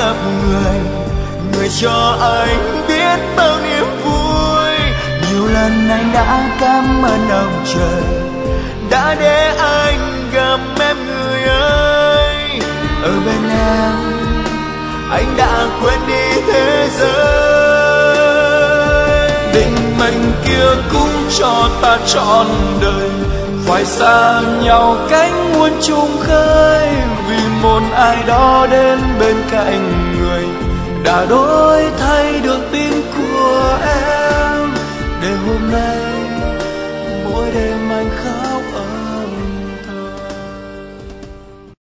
gặp người, người cho anh biết bao niềm vui. Nhiều lần anh đã cảm ơn ông trời đã để anh gặp em người ơi. Ở bên em anh đã quên đi thế giới. Định mệnh kia cũng cho ta trọn đời, phải xa nhau cánh muôn chung khơi. Vì một ai đó đến bên cạnh người đã đổi thay được tin của em. Để hôm nay mỗi đêm anh khóc ở